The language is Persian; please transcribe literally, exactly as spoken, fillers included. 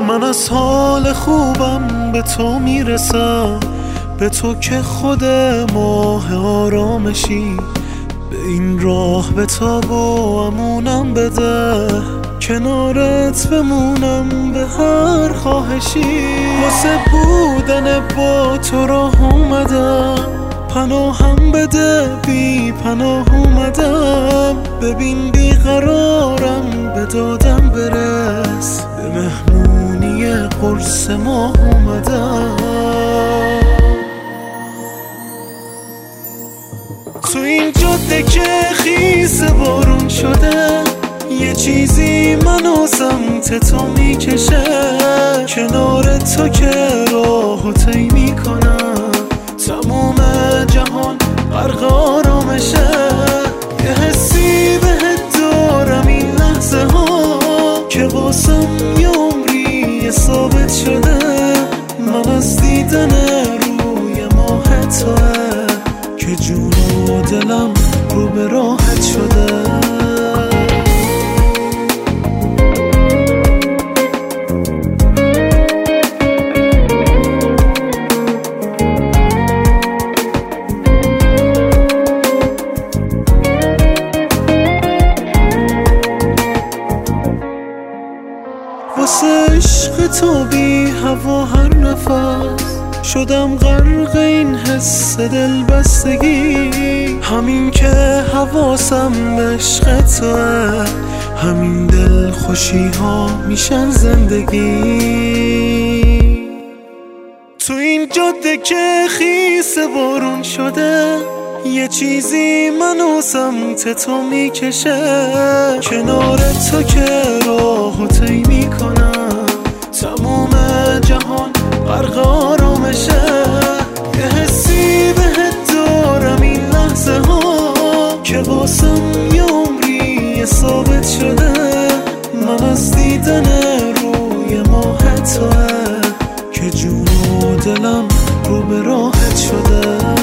من از حال خوبم به تو میرسم، به تو که خود ماه آرامشی. به این راه به تاب و امونم بده، کنارت بمونم به هر خواهشی. واسه بودن با تو راه اومدم، پناهم بده بی پناه اومدم. ببین بیقرارم به دادم برس، به مهمونی قرص ماه اومدم. تو این جاده که خیس بارون شده، یه چیزی منو سمت تو میکشه. کنار تو که راهو طی میکنم، تموم جهان غرق آرامشه. یه حسی بهت دارم این لحظه ها، که واسم یه عمری ثابت شده. من از دیدن روی ماه توه، که جون و دلم رو به راحت شده. واسه عشق تو بی هوا هر نفس، شدم غرق این حس دل بستگی. همین که حواسم به عشق توه، همین دل خوشی ها میشن زندگی. تو این جاده که خیس بارون شده، یه چیزی منو سمت تو میکشه. کنار تو که راهو طی میکنم، تموم جهان غرق آرامشه. یه حسی بهت دارم این لحظه ها، که واسم یه عمری ثابت شده. من از دیدن روی ماه توه، که جون و دلم رو به راحت شده.